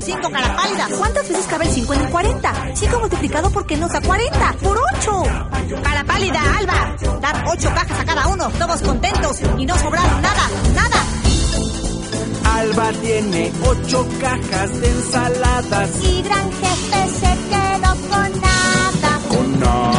5, cara pálida. ¿Cuántas veces cabe el 5 en el 40? 5 multiplicado por qué nos da 40. ¡Por 8! Cara pálida, Alba. Dar 8 cajas a cada uno, todos contentos y no sobraron nada. Alba tiene 8 cajas de ensaladas. Y Gran Jefe se quedó con nada. Con nada.